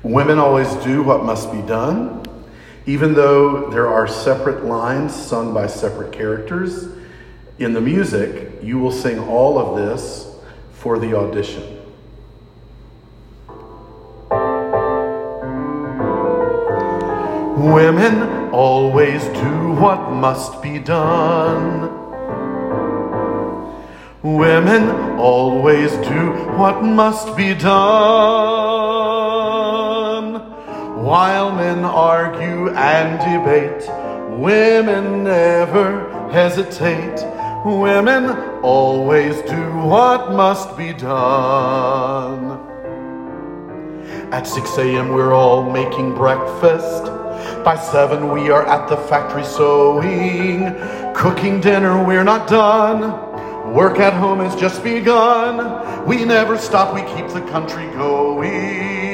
Women always do what must be done. Even though there are separate lines sung by separate characters, in the music, you will sing all of this for the audition. Women always do what must be done. Women always do what must be done. While men argue and debate, women never hesitate. Women always do what must be done. At 6 a.m. we're all making breakfast. By 7 we are at the factory sewing. Cooking dinner, we're not done. Work at home has just begun. We never stop, we keep the country going.